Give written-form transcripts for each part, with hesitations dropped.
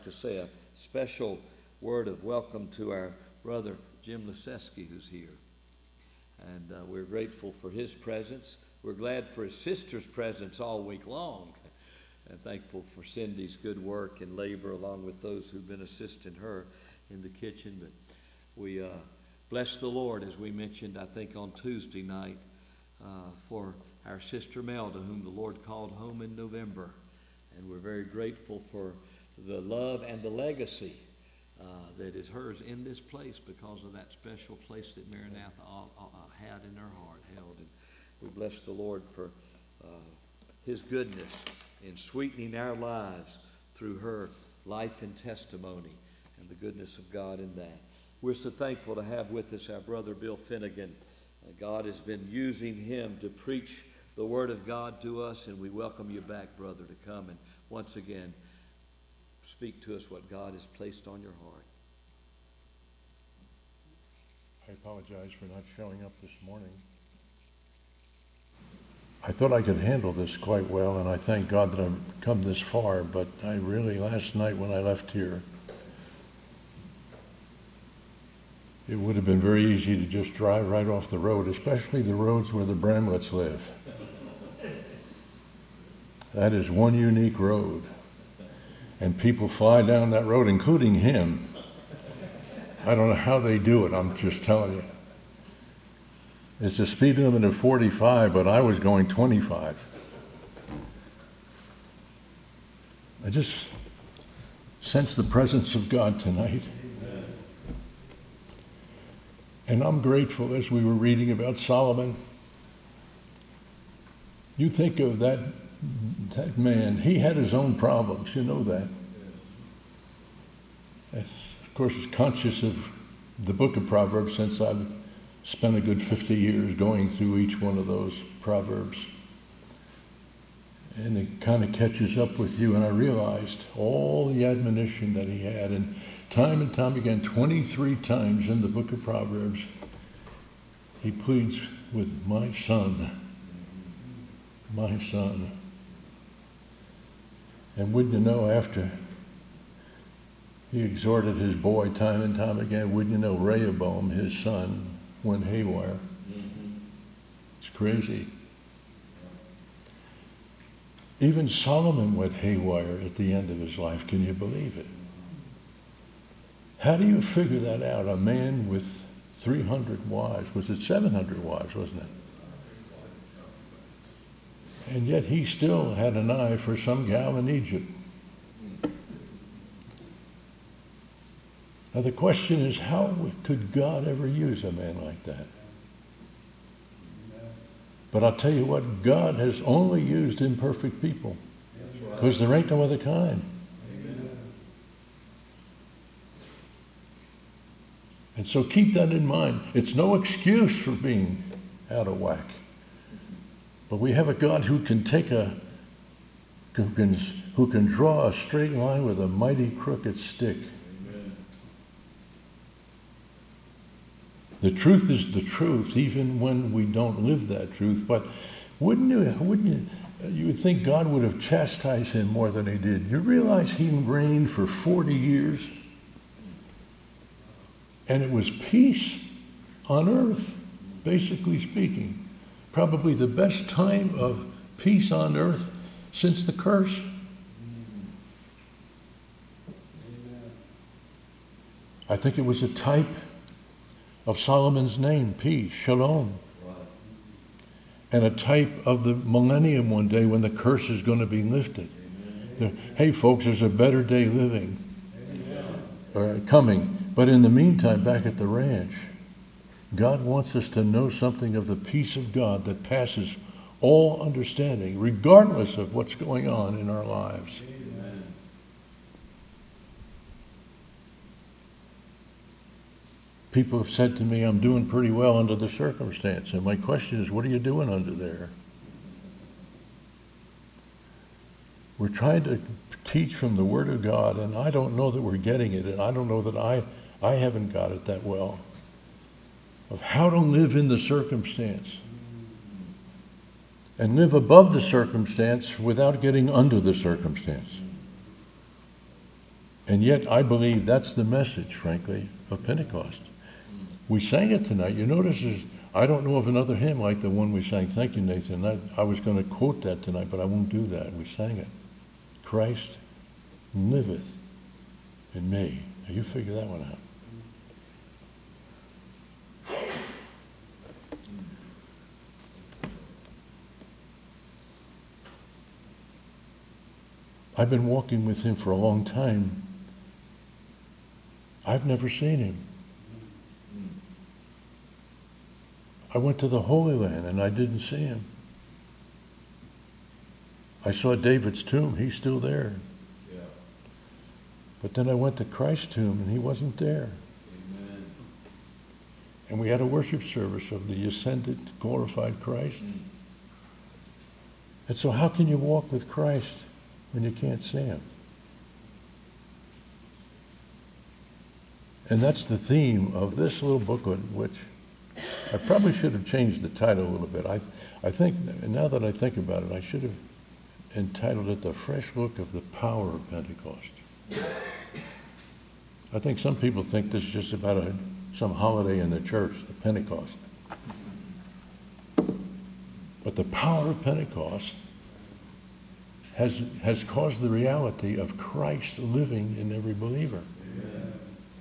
To say a special word of welcome to our brother Jim Leseski, who's here. And we're grateful for his presence. We're glad for his sister's presence all week long. And thankful for Cindy's good work and labor along with those who've been assisting her in the kitchen. But we bless the Lord, as we mentioned, I think, on Tuesday night, for our sister Melda, whom the Lord called home in November. And we're very grateful for the love and the legacy that is hers in this place because of that special place that Maranatha had in her heart, held. And we bless the Lord for his goodness in sweetening our lives through her life and testimony and the goodness of God in that. We're so thankful to have with us our brother Bill Finnegan. God has been using him to preach the Word of God to us, and we welcome you back, brother, to come and once again speak to us what God has placed on your heart. I apologize for not showing up this morning. I thought I could handle this quite well, and I thank God that I've come this far, but I really, last night when I left here, it would have been very easy to just drive right off the road, especially the roads where the Bramletts live. That is one unique road. And people fly down that road, including him. I don't know how they do it, I'm just telling you. It's a speed limit of 45, but I was going 25. I just sense the presence of God tonight. And I'm grateful as we were reading about Solomon. You think of that man, he had his own problems, you know that. Of course, conscious of the book of Proverbs since I've spent a good 50 years going through each one of those Proverbs. And it kind of catches up with you, and I realized all the admonition that he had, and time again, 23 times in the book of Proverbs, he pleads with my son. And wouldn't you know, after he exhorted his boy time and time again, wouldn't you know, Rehoboam, his son, went haywire. It's crazy. Even Solomon went haywire at the end of his life. Can you believe it? How do you figure that out? A man with 300 wives. Was it 700 wives, wasn't it? And yet he still had an eye for some gal in Egypt. Now the question is, how could God ever use a man like that? But I'll tell you what, God has only used imperfect people. Because there ain't no other kind. And so keep that in mind. It's no excuse for being out of whack. But we have a God who can who can draw a straight line with a mighty crooked stick. Amen. The truth is the truth, even when we don't live that truth. But wouldn't you would think God would have chastised him more than he did. You realize he reigned for 40 years? And it was peace on earth, basically speaking. Probably the best time of peace on earth since the curse. I think it was a type of Solomon's name, peace, shalom. And a type of the millennium one day when the curse is going to be lifted. Hey folks, there's a better day living, or coming. But in the meantime, back at the ranch, God wants us to know something of the peace of God that passes all understanding, regardless of what's going on in our lives. Amen. People have said to me, I'm doing pretty well under the circumstance. And my question is, what are you doing under there? We're trying to teach from the Word of God, and I don't know that we're getting it, and I don't know that I haven't got it that well, of how to live in the circumstance and live above the circumstance without getting under the circumstance. And yet I believe that's the message, frankly, of Pentecost. We sang it tonight. You notice I don't know of another hymn like the one we sang. Thank you, Nathan. I was going to quote that tonight, but I won't do that. We sang it. Christ liveth in me. Now you figure that one out. I've been walking with him for a long time. I've never seen him. I went to the Holy Land and I didn't see him. I saw David's tomb. He's still there. Yeah. But then I went to Christ's tomb and he wasn't there. Amen. And we had a worship service of the ascended, glorified Christ. And so how can you walk with Christ when you can't see him? And that's the theme of this little booklet, which I probably should have changed the title a little bit. I think, now that I think about it, I should have entitled it The Fresh Look of the Power of Pentecost. I think some people think this is just about some holiday in the church, the Pentecost. But the power of Pentecost has caused the reality of Christ living in every believer. Amen.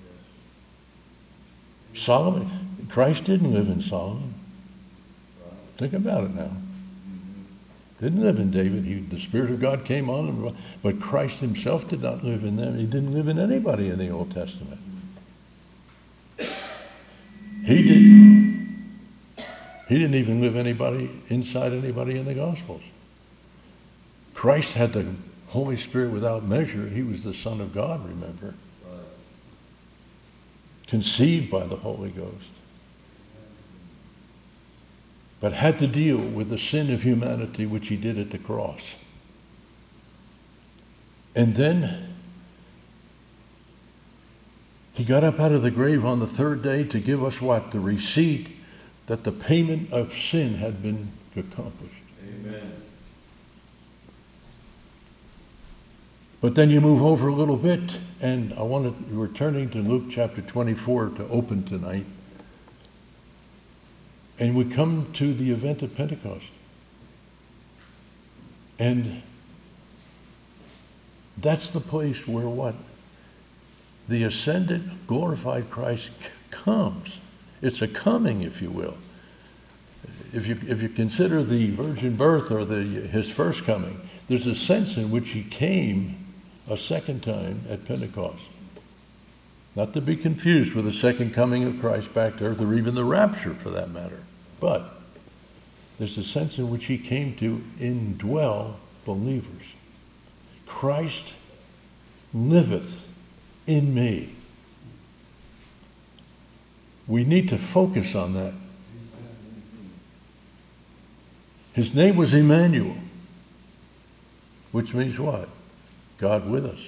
Solomon, Christ didn't live in Solomon. Think about it now. Didn't live in David. The Spirit of God came on him, but Christ himself did not live in them. He didn't live in anybody in the Old Testament. He didn't even live inside anybody in the Gospels. Christ had the Holy Spirit without measure. He was the Son of God, remember? Conceived by the Holy Ghost. But had to deal with the sin of humanity, which he did at the cross. And then he got up out of the grave on the third day to give us what? The receipt that the payment of sin had been accomplished. Amen. But then you move over a little bit, and we're turning to Luke chapter 24 to open tonight. And we come to the event of Pentecost. And that's the place where what? The ascended, glorified Christ comes. It's a coming, if you will. If you consider the virgin birth or his first coming, there's a sense in which he came a second time at Pentecost. Not to be confused with the second coming of Christ back to earth, or even the rapture for that matter. But there's a sense in which he came to indwell believers. Christ liveth in me. We need to focus on that. His name was Emmanuel, which means what? God with us.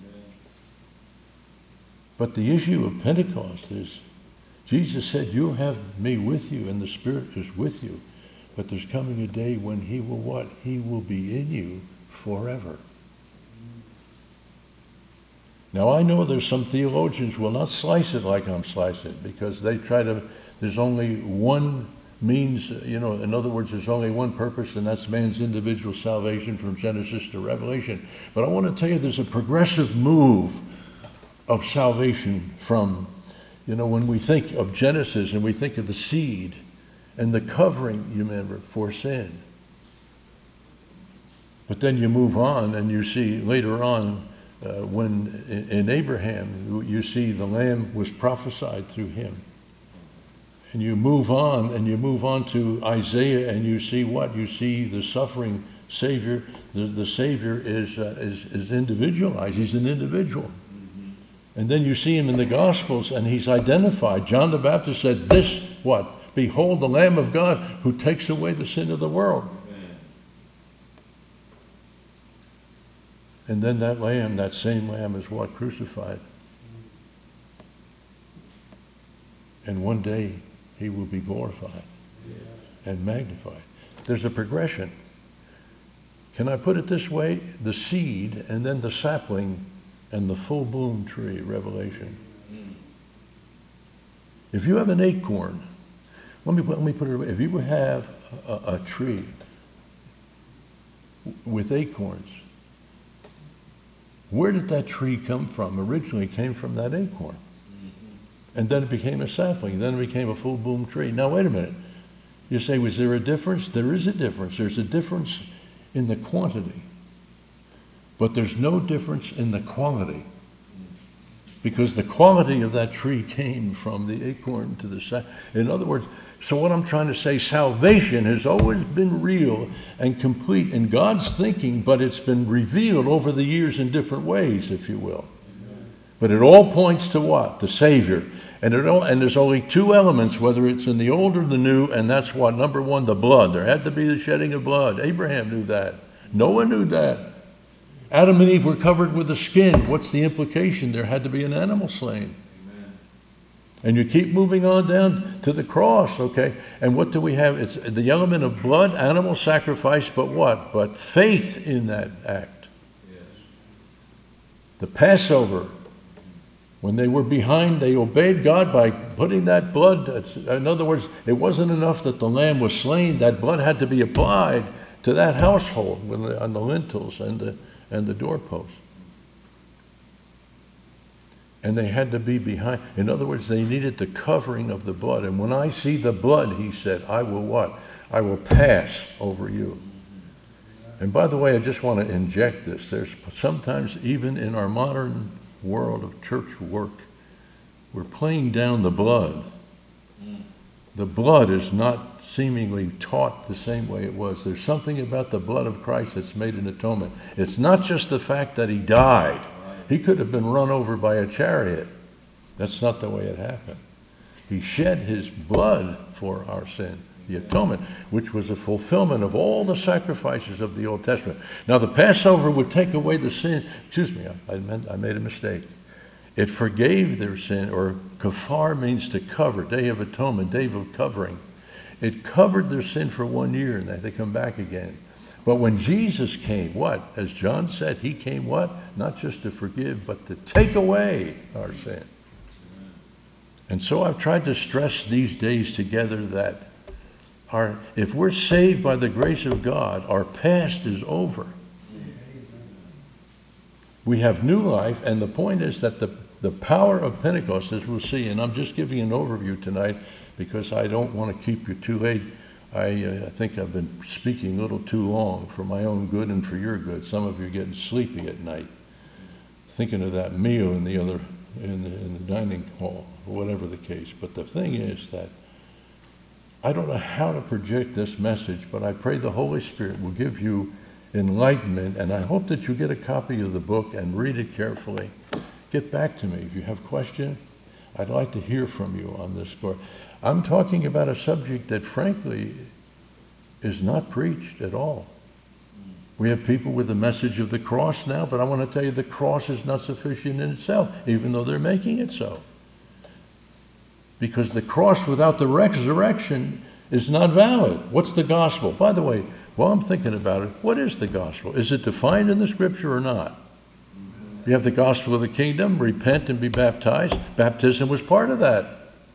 But the issue of Pentecost is, Jesus said, you'll have me with you, and the Spirit is with you. But there's coming a day when he will what? He will be in you forever. Now, I know there's some theologians will not slice it like I'm slicing it, because they there's only one means, in other words, there's only one purpose, and that's man's individual salvation from Genesis to Revelation. But I want to tell you there's a progressive move of salvation from, when we think of Genesis and we think of the seed and the covering, you remember, for sin. But then you move on and you see later on when in Abraham, you see the Lamb was prophesied through him. And you move on to Isaiah, and you see what? You see the suffering Savior. The Savior is individualized. He's an individual. Mm-hmm. And then you see him in the Gospels, and he's identified. John the Baptist said, this, what? Behold, the Lamb of God who takes away the sin of the world. Amen. And then that same Lamb is what? Crucified. And one day, he will be glorified and magnified. There's a progression. Can I put it this way? The seed and then the sapling and the full bloom tree, Revelation. If you have an acorn, let me put it away. If you have a tree with acorns, where did that tree come from? Originally, it came from that acorn. And then it became a sapling. Then it became a full bloom tree. Now, wait a minute. You say, was there a difference? There is a difference. There's a difference in the quantity. But there's no difference in the quality. Because the quality of that tree came from the acorn to the sapling. In other words, so what I'm trying to say, salvation has always been real and complete in God's thinking, but it's been revealed over the years in different ways, if you will. But it all points to what? The Savior. And there's only two elements, whether it's in the old or the new, and that's what? Number one, the blood. There had to be the shedding of blood. Abraham knew that. Noah knew that. Adam and Eve were covered with the skin. What's the implication? There had to be an animal slain. Amen. And you keep moving on down to the cross, okay? And what do we have? It's the element of blood, animal sacrifice, but what? But faith in that act. Yes. The Passover. When they were behind, they obeyed God by putting that blood. In other words, it wasn't enough that the lamb was slain. That blood had to be applied to that household on the lintels and the doorposts. And they had to be behind. In other words, they needed the covering of the blood. And when I see the blood, he said, I will what? I will pass over you. And by the way, I just want to inject this. There's sometimes, even in our modern world of church work, we're playing down the blood. The blood is not seemingly taught the same way it was. There's something about the blood of Christ that's made an atonement. It's not just the fact that he died. He could have been run over by a chariot. That's not the way it happened. He shed his blood for our sin, the atonement, which was a fulfillment of all the sacrifices of the Old Testament. Now, the Passover would take away the sin. Excuse me, I made a mistake. It forgave their sin, or kafar means to cover, Day of Atonement, Day of Covering. It covered their sin for 1 year, and they come back again. But when Jesus came, what? As John said, he came what? Not just to forgive, but to take away our sin. And so I've tried to stress these days together that if we're saved by the grace of God, our past is over. We have new life, and the point is that the power of Pentecost, as we'll see, and I'm just giving an overview tonight because I don't want to keep you too late. I think I've been speaking a little too long for my own good and for your good. Some of you are getting sleepy at night, thinking of that meal in the dining hall, or whatever the case. But the thing is that I don't know how to project this message, but I pray the Holy Spirit will give you enlightenment, and I hope that you get a copy of the book and read it carefully. Get back to me if you have questions. I'd like to hear from you on this score. I'm talking about a subject that, frankly, is not preached at all. We have people with the message of the cross now, but I want to tell you the cross is not sufficient in itself, even though they're making it so. Because the cross without the resurrection is not valid. What's the gospel? By the way, while I'm thinking about it, what is the gospel? Is it defined in the scripture or not? You have the gospel of the kingdom, repent and be baptized. Baptism was part of that.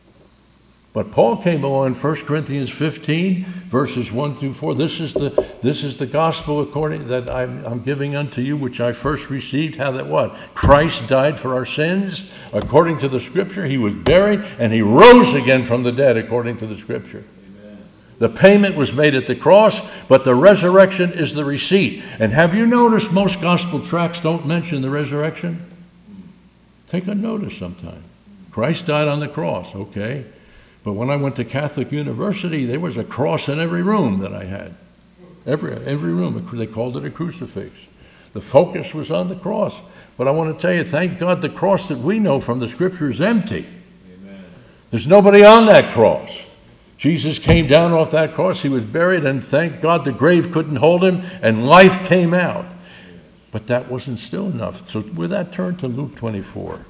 But Paul came along in 1 Corinthians 15, verses 1 through 4. This is the gospel according that I'm giving unto you, which I first received. How that what? Christ died for our sins, according to the scripture. He was buried, and he rose again from the dead, according to the scripture. Amen. The payment was made at the cross, but the resurrection is the receipt. And have you noticed most gospel tracts don't mention the resurrection? Take a notice sometime. Christ died on the cross, okay. But when I went to Catholic University, there was a cross in every room that I had. Every room. They called it a crucifix. The focus was on the cross. But I want to tell you, thank God the cross that we know from the scripture is empty. Amen. There's nobody on that cross. Jesus came down off that cross. He was buried, and thank God the grave couldn't hold him, and life came out. But that wasn't still enough. So with that, turn to Luke 24.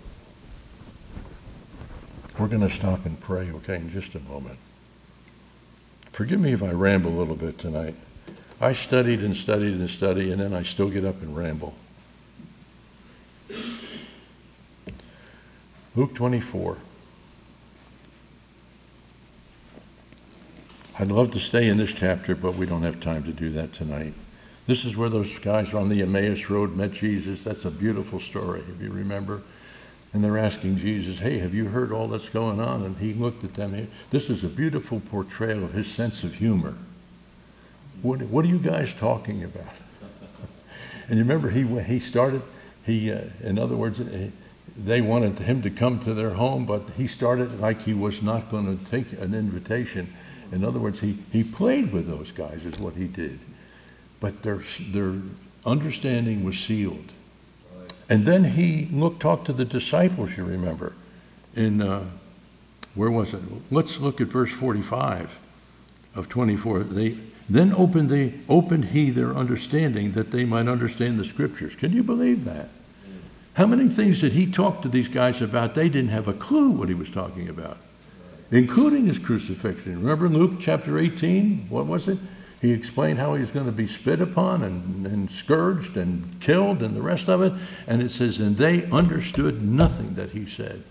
We're going to stop and pray, okay, in just a moment. Forgive me if I ramble a little bit tonight. I studied and studied and studied, and then I still get up and ramble. Luke 24. I'd love to stay in this chapter, but we don't have time to do that tonight. This is where those guys on the Emmaus Road met Jesus. That's a beautiful story, if you remember. And they're asking Jesus, hey, have you heard all that's going on? And he looked at them. This is a beautiful portrayal of his sense of humor. What are you guys talking about? And you remember in other words, they wanted him to come to their home, but he started like he was not going to take an invitation. In other words, he played with those guys is what he did. But their understanding was sealed. And then he talked to the disciples, you remember, in, where was it? Let's look at verse 45 of 24. Then opened he their understanding that they might understand the scriptures. Can you believe that? How many things did he talk to these guys about? They didn't have a clue what he was talking about, including his crucifixion. Remember in Luke chapter 18, what was it? He explained how he was going to be spit upon and scourged and killed and the rest of it. And it says, and they understood nothing that he said.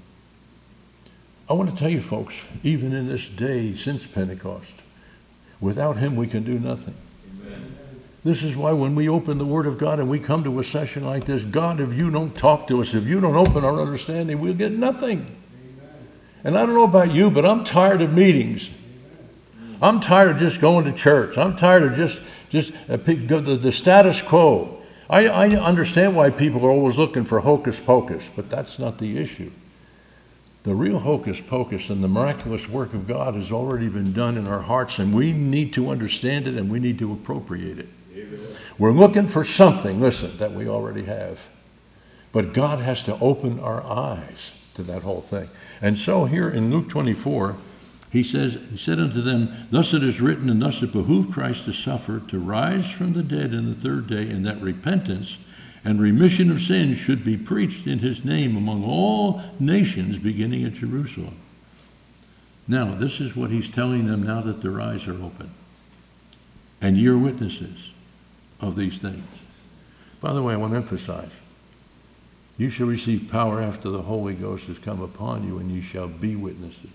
I want to tell you folks, even in this day since Pentecost, without him we can do nothing. Amen. This is why when we open the Word of God and we come to a session like this, God, if you don't talk to us, if you don't open our understanding, we'll get nothing. Amen. And I don't know about you, but I'm tired of meetings. I'm tired of just going to church. I'm tired of just the status quo. I understand why people are always looking for hocus pocus, but that's not the issue. The real hocus pocus and the miraculous work of God has already been done in our hearts, and we need to understand it and we need to appropriate it. Amen. We're looking for something, listen, that we already have. But God has to open our eyes to that whole thing. And so here in Luke 24, he said unto them, thus it is written, and thus it behooved Christ to suffer, to rise from the dead in the third day, and that repentance and remission of sins should be preached in his name among all nations, beginning at Jerusalem. Now, this is what he's telling them now that their eyes are open. And you're witnesses of these things. By the way, I want to emphasize, you shall receive power after the Holy Ghost has come upon you, and you shall be witnesses.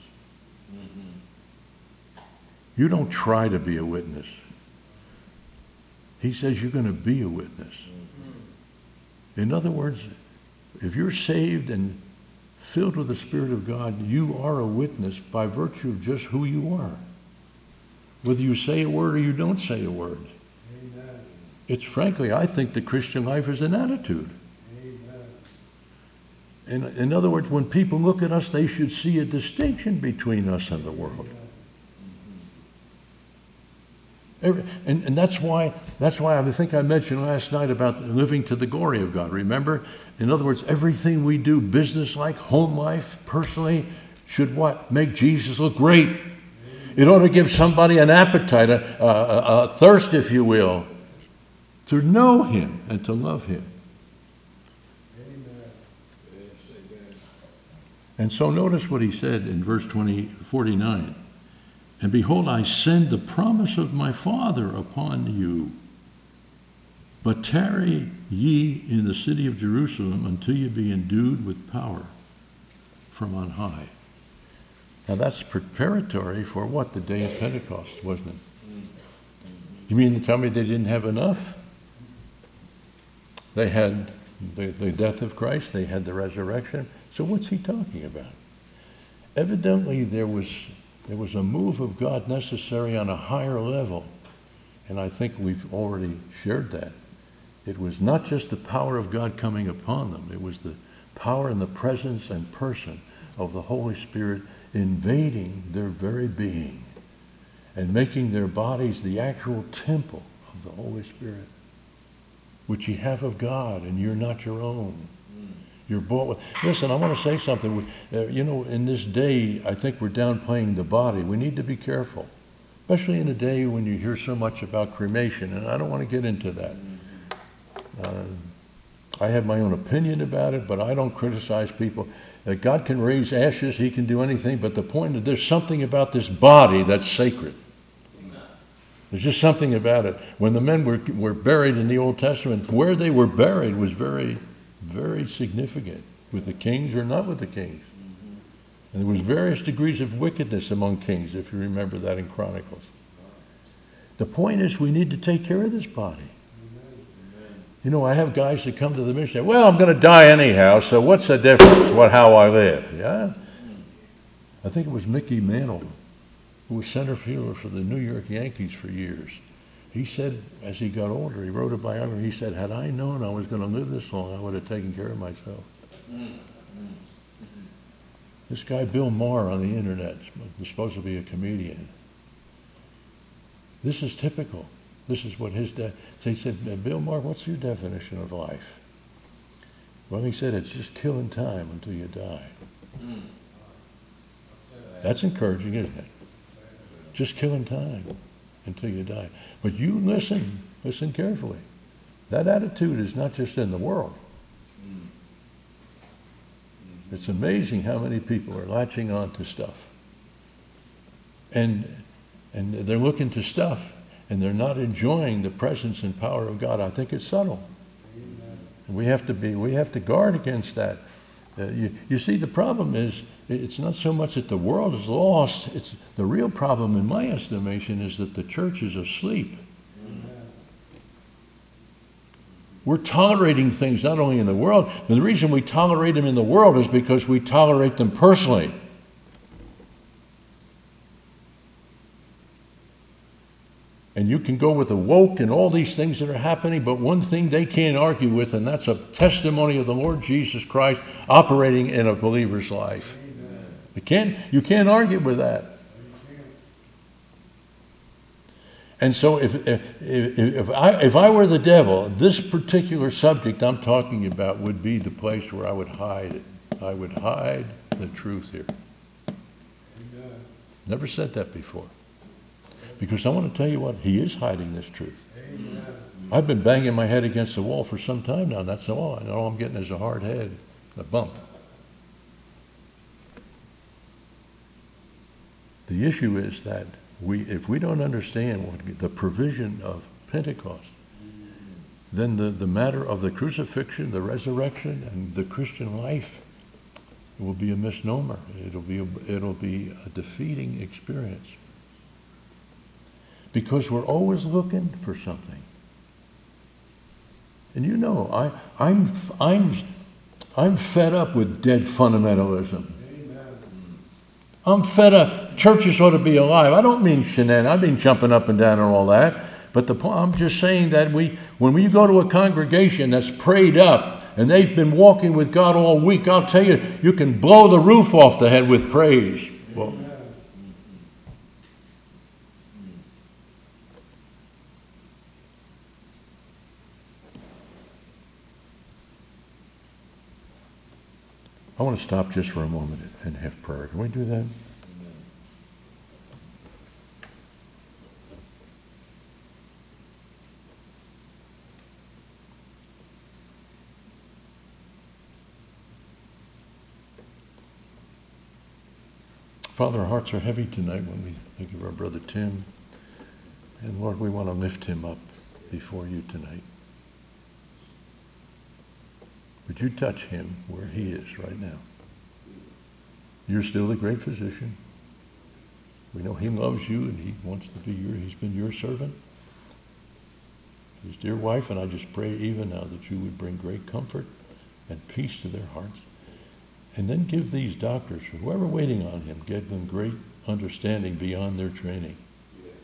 You don't try to be a witness. He says you're going to be a witness. In other words, if you're saved and filled with the Spirit of God, you are a witness by virtue of just who you are. Whether you say a word or you don't say a word. Amen. It's frankly, I think the Christian life is an attitude. Amen. In other words, when people look at us, they should see a distinction between us and the world. And that's why I think I mentioned last night about living to the glory of God. Remember? In other words, everything we do, business-like, home life, personally, should what? Make Jesus look great. It ought to give somebody an appetite, a thirst, if you will, to know him and to love him. Amen. And so notice what he said in verse 49. And behold, I send the promise of my Father upon you. But tarry ye in the city of Jerusalem until you be endued with power from on high. Now that's preparatory for what? The day of Pentecost, wasn't it? You mean to tell me they didn't have enough? They had the death of Christ, they had the resurrection. So what's he talking about? Evidently there was a move of God necessary on a higher level, and I think we've already shared that. It was not just the power of God coming upon them, it was the power and the presence and person of the Holy Spirit invading their very being and making their bodies the actual temple of the Holy Spirit, which ye have of God, and you're not your own. You're bought with. Listen, I want to say something. In this day, I think we're downplaying the body. We need to be careful, especially in a day when you hear so much about cremation, and I don't want to get into that. I have my own opinion about it, but I don't criticize people. God can raise ashes, he can do anything, but the point is there's something about this body that's sacred. There's just something about it. When the men were buried in the Old Testament, where they were buried was very, very significant. with the kings or not with the kings. And there was various degrees of wickedness among kings, if you remember that in Chronicles. The point is we need to take care of this body. You know, I have guys that come to the mission and say, well, I'm going to die anyhow, so what's the difference, how I live? Yeah? I think it was Mickey Mantle, who was center fielder for the New York Yankees for years. He said, as he got older, he wrote a biography, he said, had I known I was going to live this long, I would have taken care of myself. This guy, Bill Maher, on the internet, was supposed to be a comedian. This is typical. This is what his dad, so he said, Bill Maher, what's your definition of life? Well, he said, it's just killing time until you die. That's encouraging, isn't it? Just killing time until you die. But you listen carefully. That attitude is not just in the world. It's amazing how many people are latching on to stuff. And they're looking to stuff, and they're not enjoying the presence and power of God. I think it's subtle. And we have to guard against that. You see, the problem is, it's not so much that the world is lost. It's the real problem, in my estimation, is that the church is asleep. We're tolerating things not only in the world, but the reason we tolerate them in the world is because we tolerate them personally. And you can go with the woke and all these things that are happening, but one thing they can't argue with, and that's a testimony of the Lord Jesus Christ operating in a believer's life. You can't argue with that. And so if I were the devil, this particular subject I'm talking about would be the place where I would hide it. I would hide the truth here. Never said that before. Because I want to tell you what, he is hiding this truth. I've been banging my head against the wall for some time now, and that's all. And all I'm getting is a hard head, a bump. The issue is that if we don't understand what the provision of Pentecost, then the matter of the crucifixion, the resurrection, and the Christian life will be a misnomer. It'll be a defeating experience. Because we're always looking for something. And you know, I'm fed up with dead fundamentalism. I'm fed up. Churches ought to be alive. I don't mean shenanigans. I mean jumping up and down and all that. But I'm just saying that when we go to a congregation that's prayed up and they've been walking with God all week, I'll tell you, you can blow the roof off the head with praise. Well, I want to stop just for a moment and have prayer. Can we do that? Father, our hearts are heavy tonight when we think of our brother Tim. And Lord, we want to lift him up before you tonight. Would you touch him where he is right now? You're still the great physician. We know he loves you and he wants to be he's been your servant. His dear wife, and I just pray even now that you would bring great comfort and peace to their hearts. And then give these doctors, or whoever waiting on him, give them great understanding beyond their training. Yes.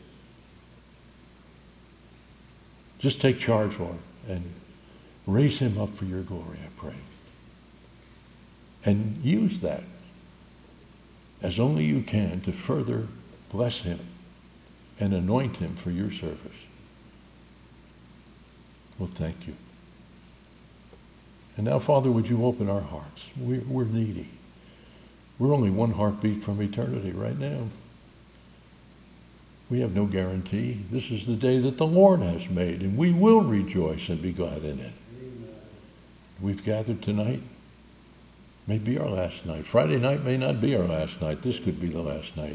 Just take charge, Lord, and raise him up for your glory, I pray. And use that as only you can to further bless him and anoint him for your service. Well, thank you. And now, Father, would you open our hearts? We're needy. We're only one heartbeat from eternity right now. We have no guarantee. This is the day that the Lord has made, and we will rejoice and be glad in it. Amen. We've gathered tonight. May be our last night. Friday night may not be our last night. This could be the last night.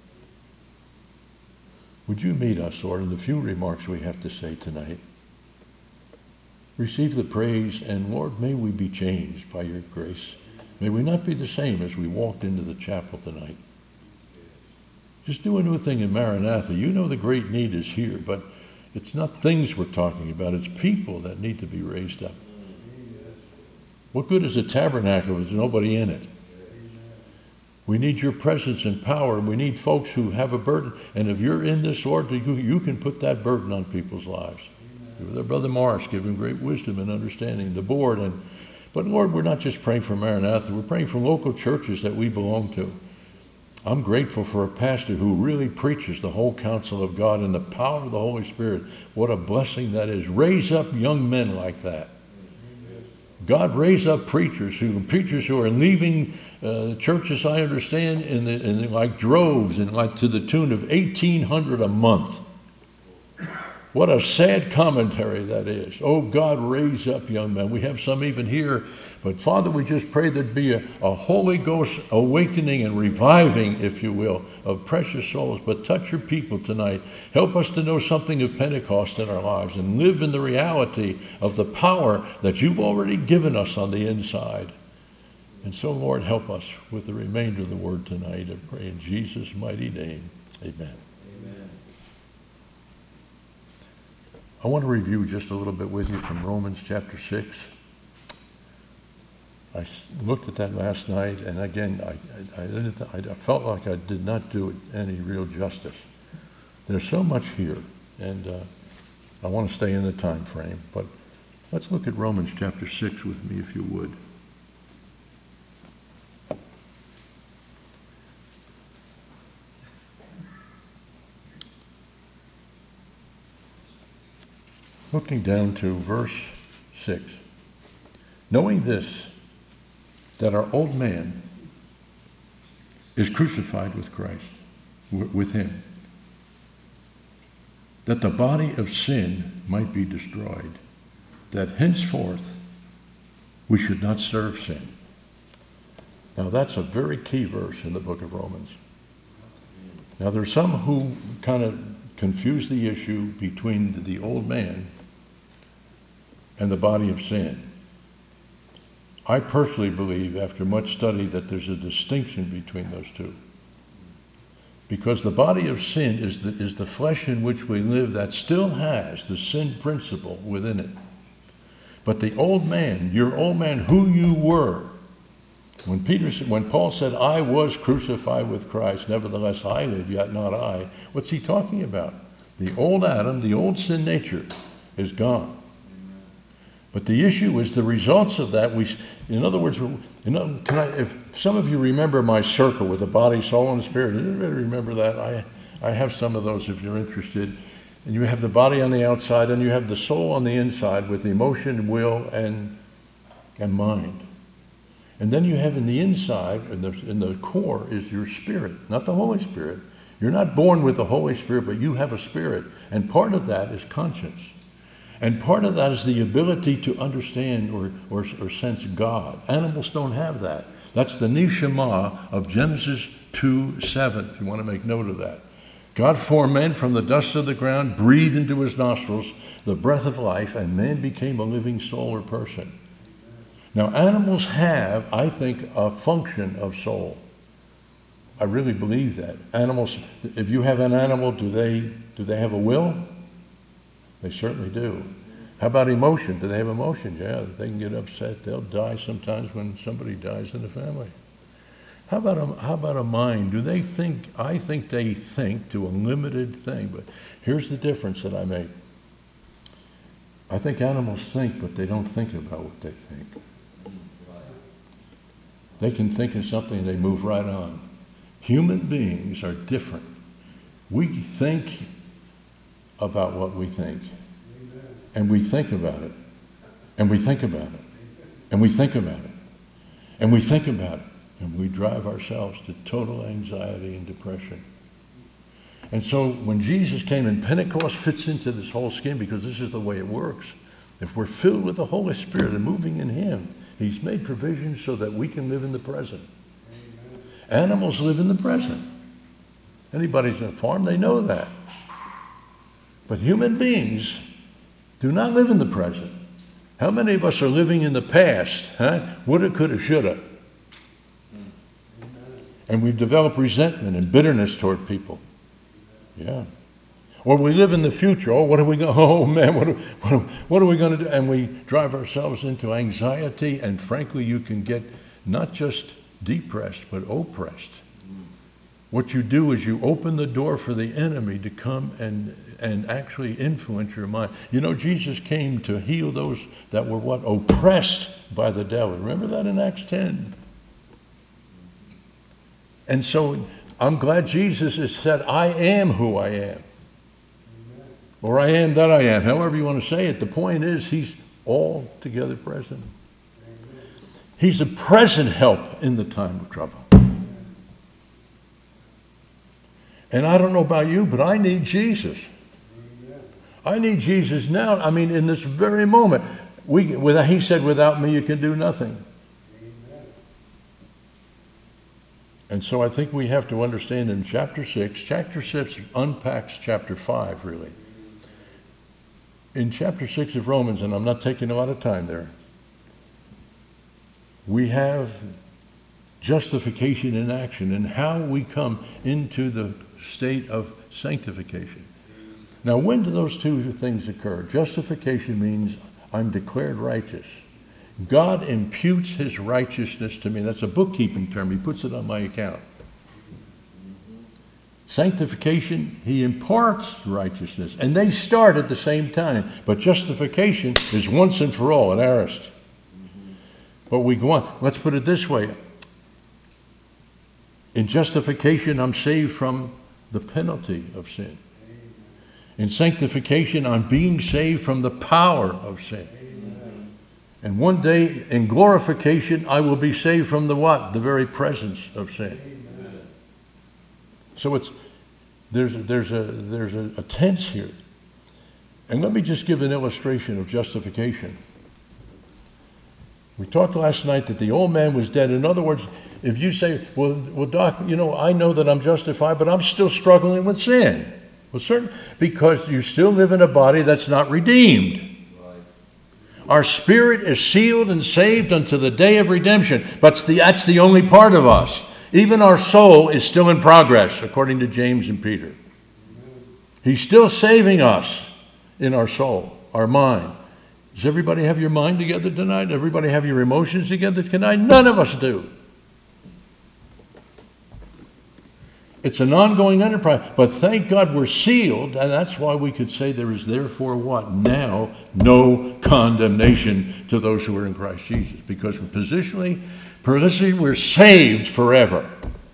Would you meet us, Lord, in the few remarks we have to say tonight? Receive the praise, and Lord, may we be changed by your grace May we not be the same as we walked into the chapel tonight. Just do a new thing in Maranatha. You know the great need is here, but it's not things we're talking about. It's people that need to be raised up. What good is a tabernacle if there's nobody in it? We need your presence and power, and we need folks who have a burden. And if you're in this, Lord, you can put that burden on people's lives. With Brother Morris, give him great wisdom and understanding, the board. But Lord, we're not just praying for Maranatha, we're praying for local churches that we belong to. I'm grateful for a pastor who really preaches the whole counsel of God and the power of the Holy Spirit. What a blessing that is. Raise up young men like that. God, raise up preachers who are leaving churches, I understand, in like droves and like to the tune of 1,800 a month. What a sad commentary that is. Oh, God, raise up young men. We have some even here. But, Father, we just pray there'd be a Holy Ghost awakening and reviving, if you will, of precious souls. But touch your people tonight. Help us to know something of Pentecost in our lives and live in the reality of the power that you've already given us on the inside. And so, Lord, help us with the remainder of the word tonight. I pray in Jesus' mighty name. Amen. I want to review just a little bit with you from Romans chapter 6. I looked at that last night, and again, I felt like I did not do it any real justice. There's so much here, and I want to stay in the time frame, but let's look at Romans chapter 6 with me, if you would. Looking down to verse 6. Knowing this, that our old man is crucified with Christ, with him, that the body of sin might be destroyed, that henceforth we should not serve sin. Now that's a very key verse in the book of Romans. Now there's some who kind of confuse the issue between the old man and the body of sin. I personally believe, after much study, that there's a distinction between those two. Because the body of sin is the flesh in which we live that still has the sin principle within it. But the old man, your old man, who you were, when Paul said, I was crucified with Christ, nevertheless I live, yet not I, what's he talking about? The old Adam, the old sin nature, is gone. But the issue is the results of that. In other words, if some of you remember my circle with the body, soul, and spirit, does anybody remember that? I have some of those if you're interested. And you have the body on the outside, and you have the soul on the inside with emotion, will, and mind. And then you have in the inside, in the core, is your spirit, not the Holy Spirit. You're not born with the Holy Spirit, but you have a spirit. And part of that is conscience. And part of that is the ability to understand or sense God. Animals don't have that. That's the neshama of Genesis 2:7, if you want to make note of that. God formed man from the dust of the ground, breathed into his nostrils the breath of life, and man became a living soul or person. Now, animals have, I think, a function of soul. I really believe that. Animals, if you have an animal, do they have a will? They certainly do. How about emotion? Do they have emotion? Yeah, they can get upset. They'll die sometimes when somebody dies in the family. How about a mind? Do they think? I think they think to a limited thing, but here's the difference that I make. I think animals think, but they don't think about what they think. They can think of something and they move right on. Human beings are different. We think about what we think. And we think about it. And we think about it. And we think about it. And we think about it. And we drive ourselves to total anxiety and depression. And so when Jesus came, and Pentecost fits into this whole scheme because this is the way it works. If we're filled with the Holy Spirit and moving in him, he's made provisions so that we can live in the present. Animals live in the present. Anybody's on a farm, they know that. But human beings do not live in the present. How many of us are living in the past? Woulda, coulda, shoulda. And we've developed resentment and bitterness toward people. Yeah. Or we live in the future. Oh, what are we going? Oh man, what are we going to do? And we drive ourselves into anxiety. And frankly, you can get not just depressed but oppressed. What you do is you open the door for the enemy to come and actually influence your mind. You know, Jesus came to heal those that were what? Oppressed by the devil. Remember that in Acts 10? And so I'm glad Jesus has said, I am who I am. Or I am that I am, however you want to say it. The point is, he's altogether present. He's a present help in the time of trouble. And I don't know about you, but I need Jesus. I need Jesus now. I mean, in this very moment. He said, without me you can do nothing. And so I think we have to understand in chapter 6 unpacks chapter 5, really. In chapter 6 of Romans, and I'm not taking a lot of time there, we have justification in action and how we come into the state of sanctification. Now, when do those two things occur? Justification means I'm declared righteous. God imputes his righteousness to me. That's a bookkeeping term. He puts it on my account. Sanctification, he imparts righteousness. And they start at the same time. But justification is once and for all, an aorist. But we go on. Let's put it this way. In justification, I'm saved from the penalty of sin. In sanctification, I'm being saved from the power of sin. And one day, in glorification, I will be saved from the what? The very presence of sin. So there's a tense here. And let me just give an illustration of justification. We talked last night that the old man was dead. In other words, if you say, well, Doc, you know, I know that I'm justified, but I'm still struggling with sin. Well, certainly, because you still live in a body that's not redeemed. Our spirit is sealed and saved unto the day of redemption. But that's the only part of us. Even our soul is still in progress, according to James and Peter. He's still saving us in our soul, our mind. Does everybody have your mind together tonight? Everybody have your emotions together tonight? None of us do. It's an ongoing enterprise. But thank God we're sealed, and that's why we could say there is therefore what? Now no condemnation to those who are in Christ Jesus. Because positionally, we're saved forever.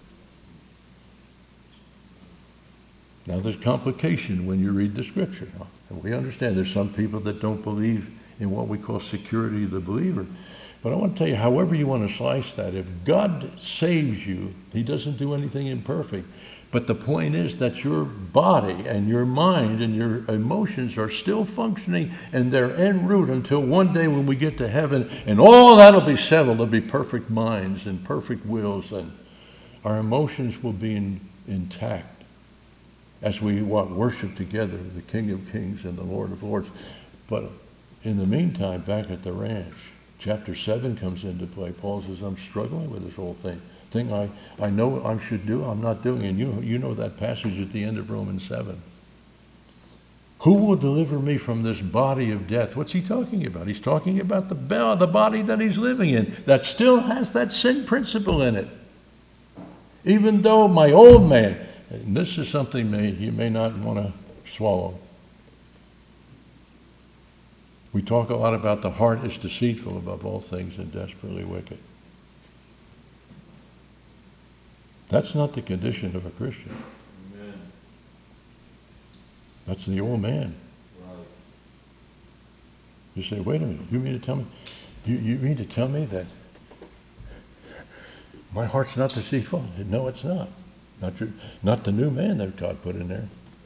Now there's complication when you read the scripture. And we understand there's some people that don't believe in what we call security of the believer. But I want to tell you, however you want to slice that, if God saves you, he doesn't do anything imperfect. But the point is that your body and your mind and your emotions are still functioning and they're en route until one day when we get to heaven and all that'll be settled. There'll be perfect minds and perfect wills, and our emotions will be intact as we worship together the King of Kings and the Lord of Lords. But in the meantime, back at the ranch, chapter 7 comes into play. Paul says, I'm struggling with this whole thing I know I should do, I'm not doing. And you know that passage at the end of Romans 7. Who will deliver me from this body of death? What's he talking about? He's talking about the body that he's living in that still has that sin principle in it. Even though my old man, and this is something you may not want to swallow. We talk a lot about the heart is deceitful above all things and desperately wicked. That's not the condition of a Christian. Amen. That's the old man. Right. You say, wait a minute, you mean to tell me? You mean to tell me that my heart's not deceitful? No, it's not. Not the new man that God put in there.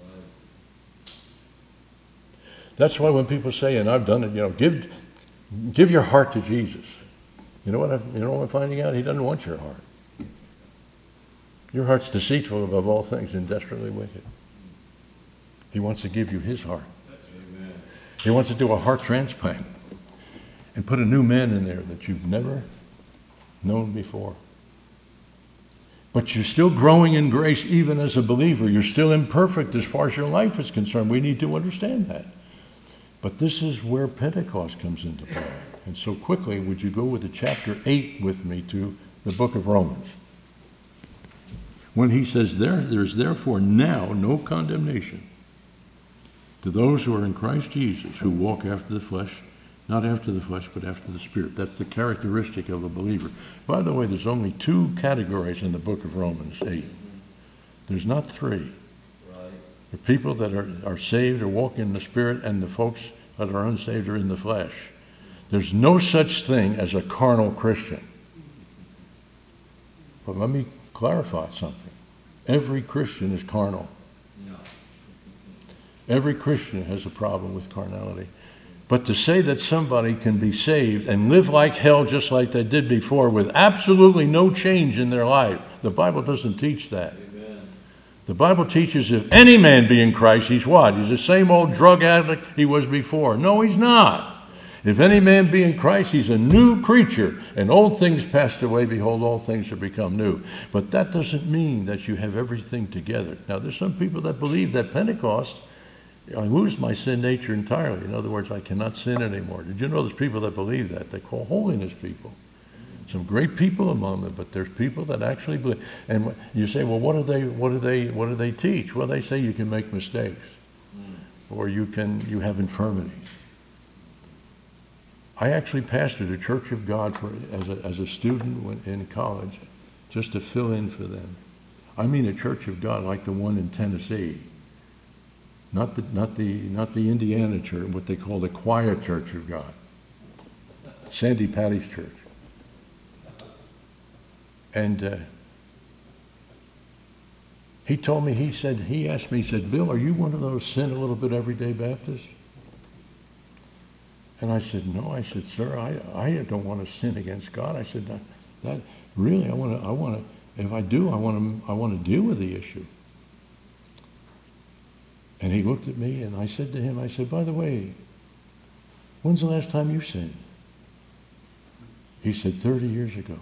That's why when people say, and I've done it, give your heart to Jesus. You know what I'm finding out? He doesn't want your heart. Your heart's deceitful above all things and desperately wicked. He wants to give you his heart. Amen. He wants to do a heart transplant and put a new man in there that you've never known before. But you're still growing in grace even as a believer. You're still imperfect as far as your life is concerned. We need to understand that. But this is where Pentecost comes into play. And so quickly, would you go with the chapter 8 with me to the book of Romans? When he says, there's therefore now no condemnation to those who are in Christ Jesus, who walk after the flesh, not after the flesh, but after the Spirit. That's the characteristic of a believer. By the way, there's only 2 categories in the book of Romans 8. There's not 3. Right. The people that are saved or walk in the Spirit, and the folks that are unsaved are in the flesh. There's no such thing as a carnal Christian. But let me clarify something. Every Christian is carnal. No. Every Christian has a problem with carnality. But to say that somebody can be saved and live like hell just like they did before with absolutely no change in their life, the Bible doesn't teach that. Amen. The Bible teaches if any man be in Christ, he's what? He's the same old drug addict he was before. No, he's not. If any man be in Christ, he's a new creature, and old things passed away, behold, all things are become new. But that doesn't mean that you have everything together. Now, there's some people that believe that Pentecost, I lose my sin nature entirely. In other words, I cannot sin anymore. Did you know there's people that believe that? They call holiness people. Some great people among them, but there's people that actually believe. And you say, well, what do they teach? Well, they say you can make mistakes, or you have infirmities. I actually pastored a Church of God as a student in college, just to fill in for them. I mean a Church of God like the one in Tennessee. Not the Indiana church, what they call the Quiet Church of God. Sandy Patty's church. And he told me, he asked me, he said, Bill, are you one of those sin a little bit everyday Baptists? And I said, no. I said, sir, I don't want to sin against God. I said, that really, I want to, if I do, I want to deal with the issue. And he looked at me, and I said to him, I said, by the way, when's the last time you sinned? He said, 30 years ago.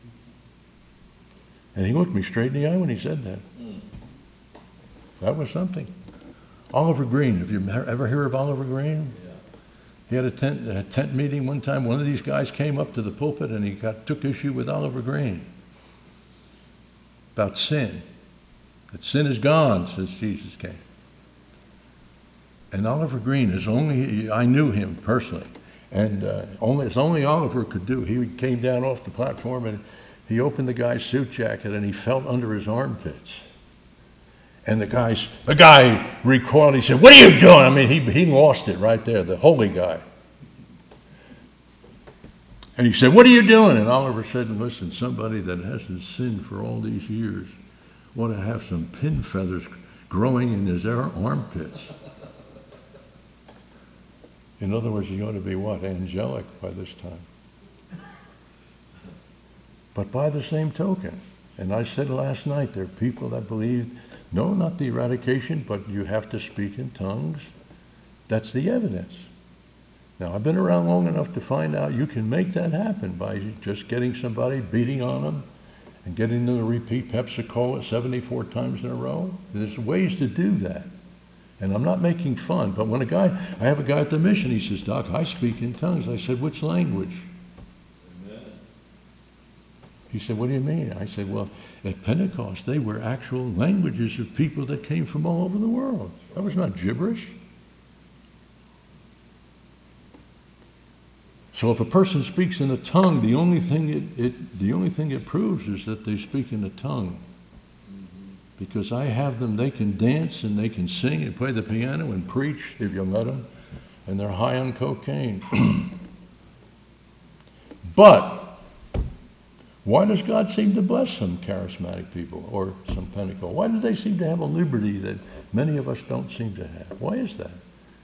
And he looked me straight in the eye when he said that. That was something. Oliver Green, have you ever heard of Oliver Green? Yeah. He had a tent meeting one time. One of these guys came up to the pulpit, and he took issue with Oliver Green about sin. That sin is gone since Jesus came. And Oliver Green I knew him personally, and it's only Oliver could do. He came down off the platform and he opened the guy's suit jacket and he felt under his armpits. And the guy recoiled. He said, "What are you doing?" I mean, he lost it right there, the holy guy. And he said, "What are you doing?" And Oliver said, "Listen, somebody that hasn't sinned for all these years ought to have some pin feathers growing in his armpits." In other words, he ought to be what? Angelic by this time. But by the same token, and I said last night, there are people that believe, no, not the eradication, but you have to speak in tongues. That's the evidence. Now, I've been around long enough to find out you can make that happen by just getting somebody, beating on them, and getting them to repeat Pepsi-Cola 74 times in a row. There's ways to do that. And I'm not making fun, but when I have a guy at the mission, he says, "Doc, I speak in tongues." I said, "Which language?" Amen. He said, "What do you mean?" I said, "Well, at Pentecost, they were actual languages of people that came from all over the world. That was not gibberish." So if a person speaks in a tongue, the only thing it proves is that they speak in a tongue. Because I have them, they can dance and they can sing and play the piano and preach, if you met them, and they're high on cocaine. But why does God seem to bless some charismatic people or some Pentecost? Why do they seem to have a liberty that many of us don't seem to have? Why is that?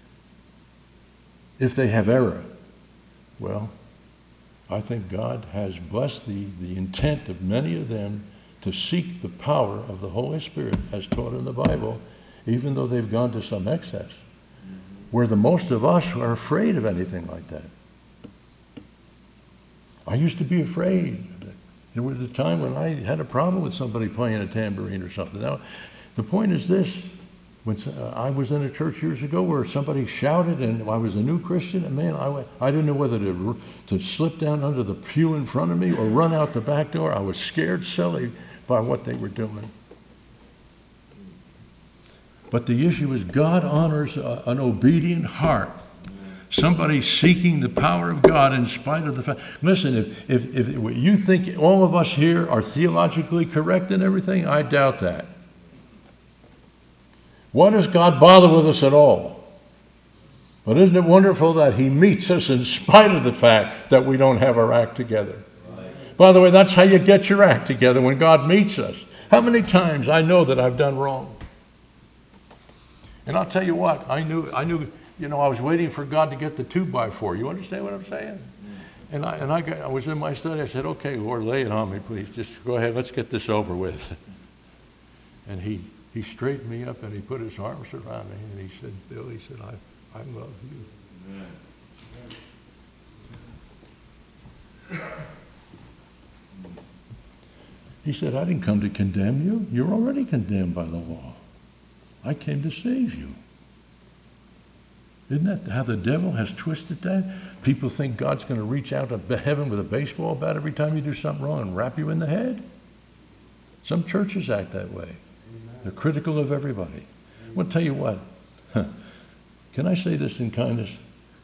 If they have error, well, I think God has blessed the intent of many of them to seek the power of the Holy Spirit as taught in the Bible, even though they've gone to some excess, where the most of us are afraid of anything like that. I used to be afraid of it. There was a time when I had a problem with somebody playing a tambourine or something. Now, the point is this. When I was in a church years ago where somebody shouted and I was a new Christian, and man, I didn't know whether to slip down under the pew in front of me or run out the back door. I was scared silly by what they were doing. But the issue is God honors an obedient heart. Somebody seeking the power of God in spite of the fact. Listen, if you think all of us here are theologically correct and everything, I doubt that. Why does God bother with us at all? But isn't it wonderful that he meets us in spite of the fact that we don't have our act together? Right. By the way, that's how you get your act together, when God meets us. How many times I know that I've done wrong? And I'll tell you what, I knew, I was waiting for God to get the 2x4. You understand what I'm saying? And I was in my study. I said, okay, Lord, lay it on me, please. Just go ahead. Let's get this over with. And he straightened me up and he put his arms around me and he said, Bill, he said, I love you. Amen. He said, I didn't come to condemn you. You're already condemned by the law. I came to save you. Isn't that how the devil has twisted that? People think God's going to reach out to heaven with a baseball bat every time you do something wrong and wrap you in the head. Some churches act that way. They're critical of everybody. I want to tell you what. Can I say this in kindness?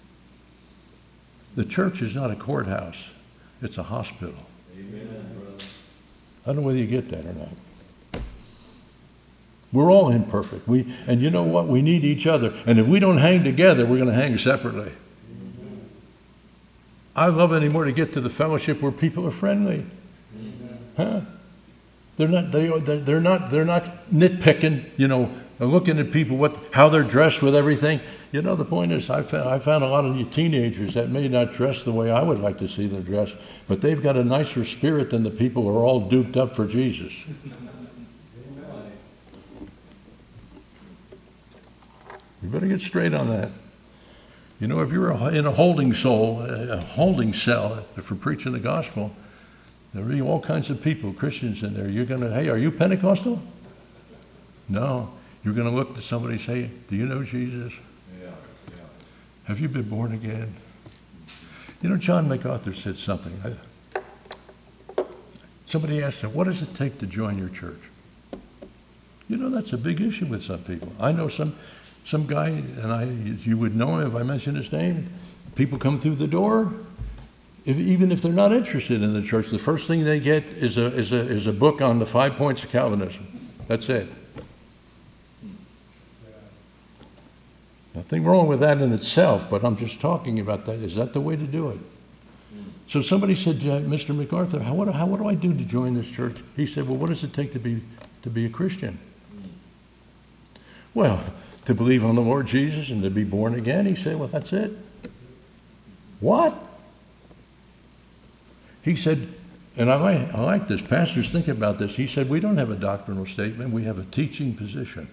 The church is not a courthouse. It's a hospital. Amen. I don't know whether you get that or not. We're all imperfect. And you know what? We need each other. And if we don't hang together, we're going to hang separately. Amen. I love anymore to get to the fellowship where people are friendly. Amen. Huh? They're not nitpicking, looking at people, how they're dressed with everything. The point is, I found a lot of you teenagers that may not dress the way I would like to see them dressed, but they've got a nicer spirit than the people who are all duped up for Jesus. You better get straight on that. If you're in a holding cell for preaching the gospel, there'll be all kinds of people, Christians in there. You're going to, hey, are you Pentecostal? No. You're going to look to somebody and say, do you know Jesus? Yeah. Have you been born again? John MacArthur said something. Somebody asked him, what does it take to join your church? That's a big issue with some people. I know some guy, and you would know him if I mentioned his name. People come through the door. Even if they're not interested in the church, the first thing they get is a book on the 5 points of Calvinism. That's it. Nothing wrong with that in itself, but I'm just talking about that. Is that the way to do it? So somebody said, Mr. MacArthur, what do I do to join this church? He said, well, what does it take to be a Christian? Well, to believe on the Lord Jesus and to be born again. He said, well, that's it. What? He said, and I like this, pastors think about this. He said, we don't have a doctrinal statement, we have a teaching position.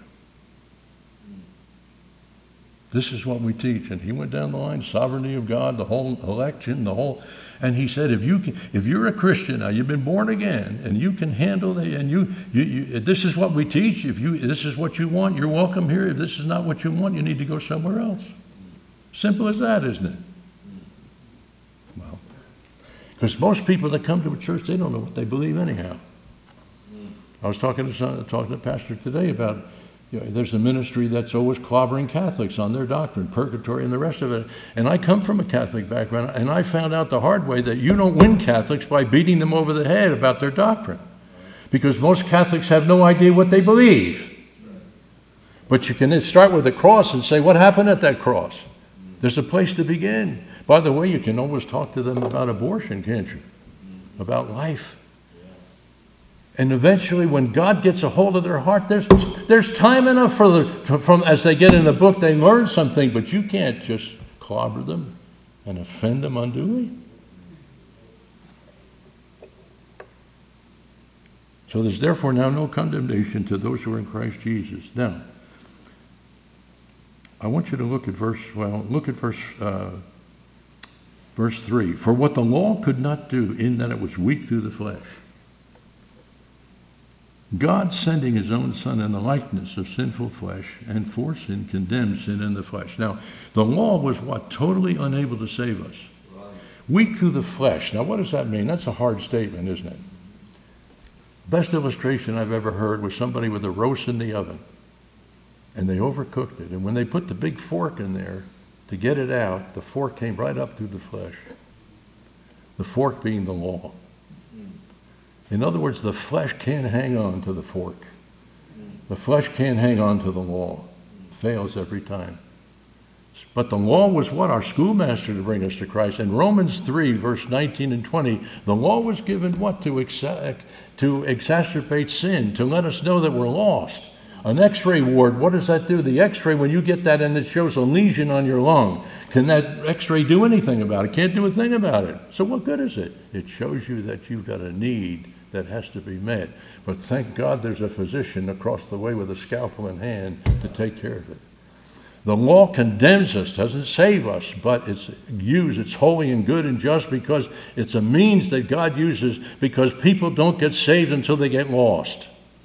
This is what we teach. And he went down the line, sovereignty of God, the whole election, and he said, if you're a Christian, now you've been born again, and you can handle this is what we teach. If this is what you want, you're welcome here. If this is not what you want, you need to go somewhere else. Simple as that, isn't it? Well, because most people that come to a church, they don't know what they believe anyhow. I was talking to a pastor today about, there's a ministry that's always clobbering Catholics on their doctrine, purgatory and the rest of it. And I come from a Catholic background, and I found out the hard way that you don't win Catholics by beating them over the head about their doctrine. Because most Catholics have no idea what they believe. But you can start with the cross and say, what happened at that cross? There's a place to begin. By the way, you can always talk to them about abortion, can't you? About life. And eventually, when God gets a hold of their heart, there's time enough from as they get in the book, they learn something, but you can't just clobber them and offend them unduly. So there's therefore now no condemnation to those who are in Christ Jesus. Now, I want you to look at verse 3. For what the law could not do, in that it was weak through the flesh. God sending his own Son in the likeness of sinful flesh, and for sin condemned sin in the flesh. Now, the law was what? Totally unable to save us. Right. Weak through the flesh. Now, what does that mean? That's a hard statement, isn't it? Best illustration I've ever heard was somebody with a roast in the oven, and they overcooked it. And when they put the big fork in there to get it out, the fork came right up through the flesh. The fork being the law. In other words, the flesh can't hang on to the fork. The flesh can't hang on to the law. It fails every time. But the law was what? Our schoolmaster to bring us to Christ. In Romans 3, verse 19 and 20, the law was given what? To exacerbate sin, to let us know that we're lost. An x-ray ward, what does that do? The x-ray, when you get that and it shows a lesion on your lung, can that x-ray do anything about it? Can't do a thing about it. So what good is it? It shows you that you've got a need that has to be met. But thank God there's a physician across the way with a scalpel in hand to take care of it. The law condemns us, doesn't save us, but it's holy and good and just because it's a means that God uses because people don't get saved until they get lost.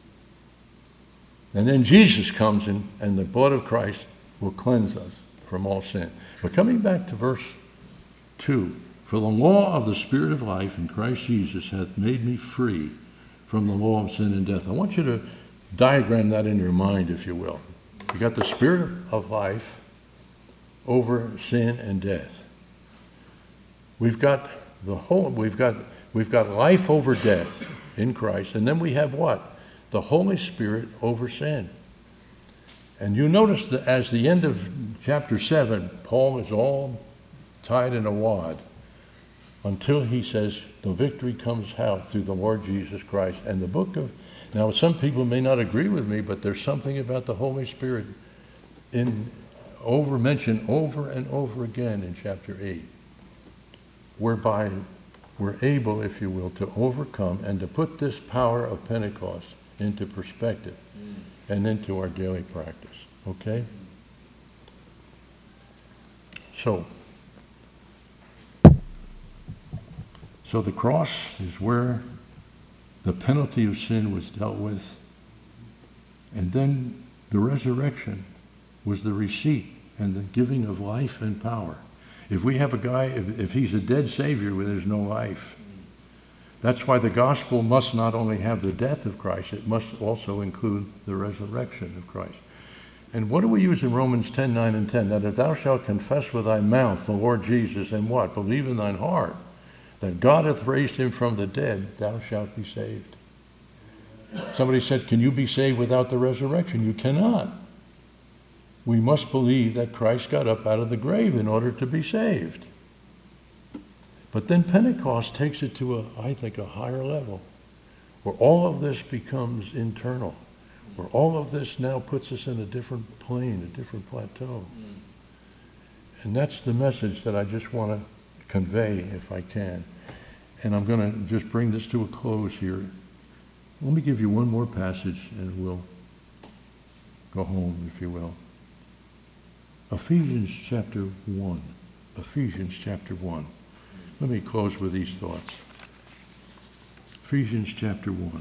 And then Jesus comes in, and the blood of Christ will cleanse us from all sin. But coming back to verse 2, for the law of the Spirit of life in Christ Jesus hath made me free from the law of sin and death. I want you to diagram that in your mind, if you will. You got the Spirit of life over sin and death. We've got we've got life over death in Christ, and then we have what? The Holy Spirit over sin. And you notice that as the end of chapter 7, Paul is all tied in a wad until he says the victory comes out through the Lord Jesus Christ. And the book of, now some people may not agree with me, but there's something about the Holy Spirit mentioned over and over again in chapter 8, whereby we're able, if you will, to overcome and to put this power of Pentecost into perspective and into our daily practice. Okay? So the cross is where the penalty of sin was dealt with, and then the resurrection was the receipt and the giving of life and power. If we have a guy, if he's a dead Savior where there's no life, that's why the gospel must not only have the death of Christ, it must also include the resurrection of Christ. And what do we use in Romans 10, 9, and 10? That if thou shalt confess with thy mouth the Lord Jesus, and what? Believe in thine heart that God hath raised him from the dead, thou shalt be saved. Somebody said, can you be saved without the resurrection? You cannot. We must believe that Christ got up out of the grave in order to be saved. But then Pentecost takes it to I think, a higher level, where all of this becomes internal, where all of this now puts us in a different plane, a different plateau. And that's the message that I just want to convey, if I can. And I'm going to just bring this to a close here. Let me give you one more passage, and we'll go home, if you will. Ephesians chapter 1. Ephesians chapter 1. Let me close with these thoughts. Ephesians chapter 1.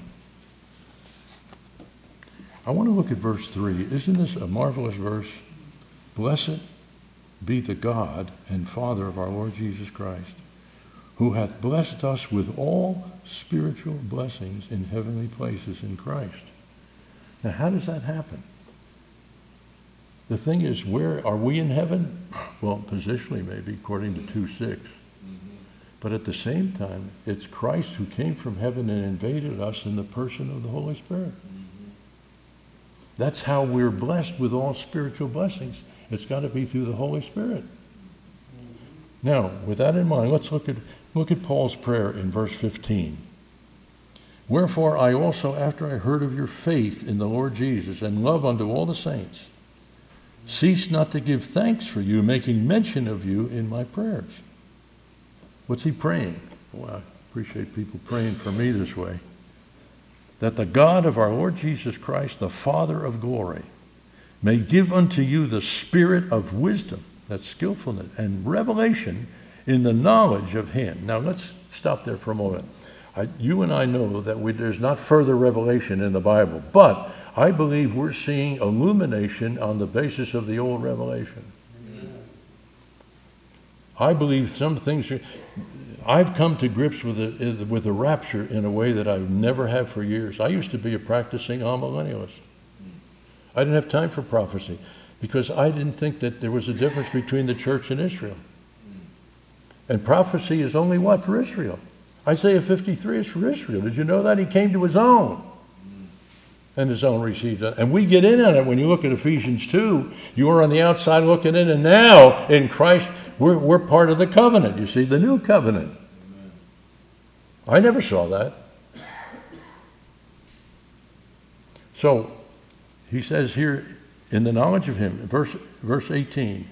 I want to look at verse 3. Isn't this a marvelous verse? Blessed be the God and Father of our Lord Jesus Christ, who hath blessed us with all spiritual blessings in heavenly places in Christ. Now, how does that happen? The thing is, where are we in heaven? Well, positionally maybe, according to 2:6. But at the same time, it's Christ who came from heaven and invaded us in the person of the Holy Spirit. That's how we're blessed with all spiritual blessings. It's got to be through the Holy Spirit. Now, with that in mind, let's look at Paul's prayer in verse 15. Wherefore I also, after I heard of your faith in the Lord Jesus and love unto all the saints, cease not to give thanks for you, making mention of you in my prayers. What's he praying? Well, I appreciate people praying for me this way. That the God of our Lord Jesus Christ, the Father of glory, may give unto you the spirit of wisdom, that's skillfulness, and revelation in the knowledge of him. Now let's stop there for a moment. You and I know that there's not further revelation in the Bible, but I believe we're seeing illumination on the basis of the old revelation. I believe some things I've come to grips with the rapture in a way that I've never had for years. I used to be a practicing amillennialist. I didn't have time for prophecy because I didn't think that there was a difference between the church and Israel. And prophecy is only what? For Israel. Isaiah 53 is for Israel. Did you know that? He came to his own, and his own received it. And we get in on it when you look at Ephesians 2. You are on the outside looking in, and now in Christ, we're part of the covenant. You see, the new covenant. Amen. I never saw that. So, he says here, in the knowledge of him, verse 18,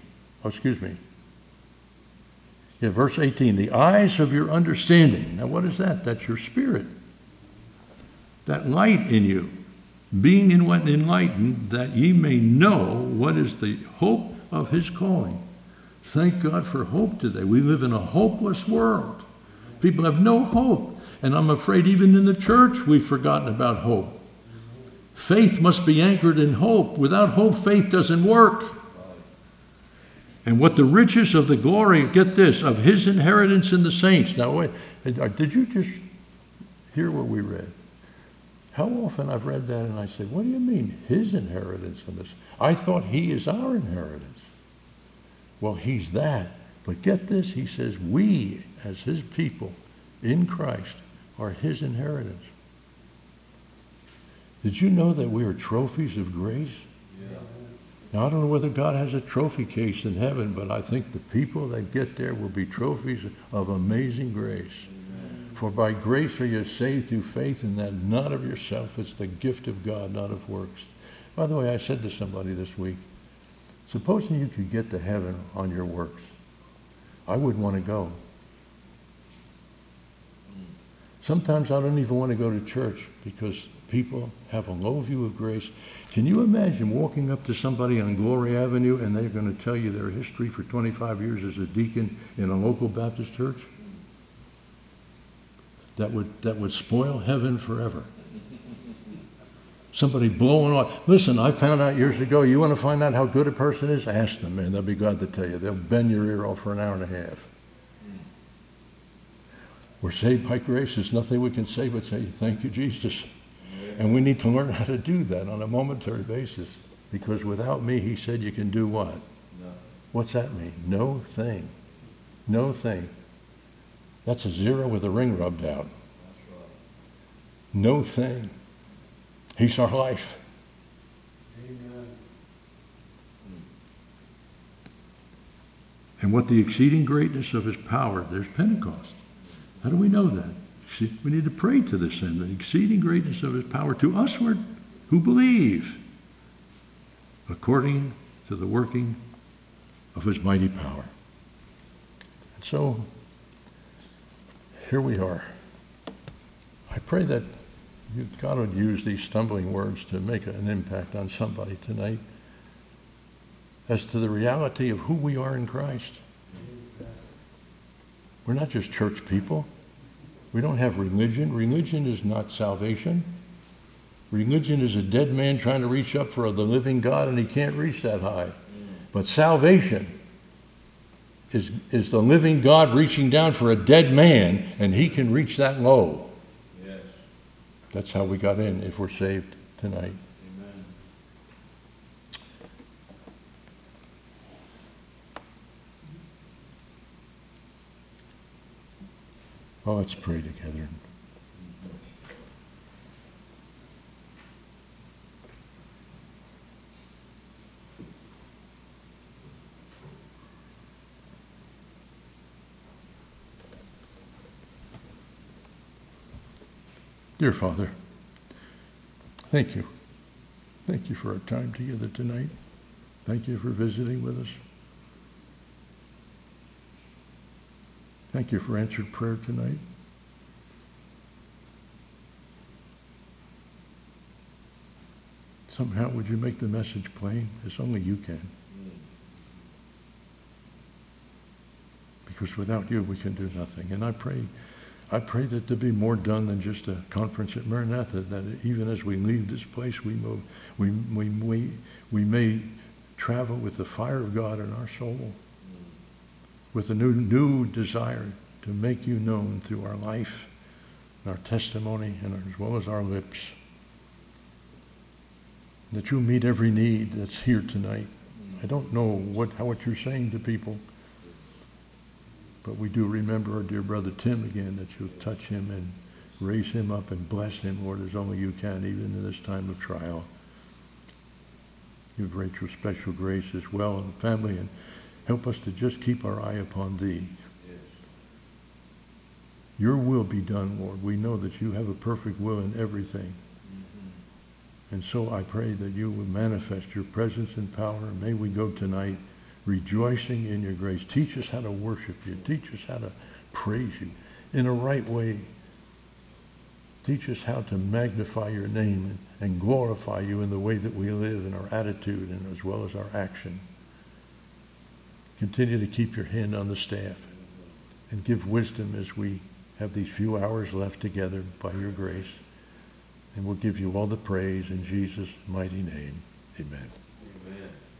verse 18, the eyes of your understanding. Now what is that? That's your spirit. That light in you, being enlightened, that ye may know what is the hope of his calling. Thank God for hope today. We live in a hopeless world. People have no hope. And I'm afraid even in the church we've forgotten about hope. Faith must be anchored in hope. Without hope, faith doesn't work. And what the riches of the glory, get this, of his inheritance in the saints. Now wait, did you just hear what we read? How often I've read that and I say, what do you mean, his inheritance in this? I thought he is our inheritance. Well, he's that. But get this, he says, we as his people in Christ are his inheritance. Did you know that we are trophies of grace? Yeah. Now, I don't know whether God has a trophy case in heaven, but I think the people that get there will be trophies of amazing grace. Amen. For by grace are you saved through faith, and that not of yourself. It's the gift of God, not of works. By the way, I said to somebody this week, supposing you could get to heaven on your works, I wouldn't want to go. Sometimes I don't even want to go to church because people have a low view of grace. Can you imagine walking up to somebody on Glory Avenue and they're going to tell you their history for 25 years as a deacon in a local Baptist church? That would spoil heaven forever. Somebody blowing off. Listen, I found out years ago, you want to find out how good a person is? Ask them, man. They'll be glad to tell you. They'll bend your ear off for an hour and a half. We're saved by grace. There's nothing we can say but say, thank you, Jesus. And we need to learn how to do that on a momentary basis. Because without me, he said, you can do what? No. What's that mean? No thing. No thing. That's a zero with a ring rubbed out. That's right. No thing. He's our life. Amen. And what the exceeding greatness of his power, there's Pentecost. How do we know that? See, we need to pray to this end, the exceeding greatness of his power to usward who believe, according to the working of his mighty power. And so, here we are. I pray that God would use these stumbling words to make an impact on somebody tonight as to the reality of who we are in Christ. We're not just church people. We don't have religion. Religion is not salvation. Religion is a dead man trying to reach up for the living God, and he can't reach that high. But salvation is the living God reaching down for a dead man, and he can reach that low. Yes. That's how we got in if we're saved tonight. Amen. Well, let's pray together. Dear Father, thank you. Thank you for our time together tonight. Thank you for visiting with us. Thank you for answered prayer tonight. Somehow would you make the message plain as only you can? Because without you we can do nothing. And I pray I pray that there be more done than just a conference at Maranatha, that even as we leave this place, we may travel with the fire of God in our soul, with a new desire to make you known through our life, our testimony, and as well as our lips. That you'll meet every need that's here tonight. I don't know what you're saying to people, but we do remember our dear brother Tim again, that you'll touch him and raise him up and bless him, Lord, as only you can, even in this time of trial. Give Rachel special grace as well and family, and help us to just keep our eye upon thee. Yes. Your will be done, Lord. We know that you have a perfect will in everything. And so I pray that you will manifest your presence and power. And may we go tonight rejoicing in your grace. Teach us how to worship you. Teach us how to praise you in a right way. Teach us how to magnify your name and glorify you in the way that we live, in our attitude and as well as our action. Continue to keep your hand on the staff and give wisdom as we have these few hours left together by your grace. And we'll give you all the praise in Jesus' mighty name. Amen. Amen.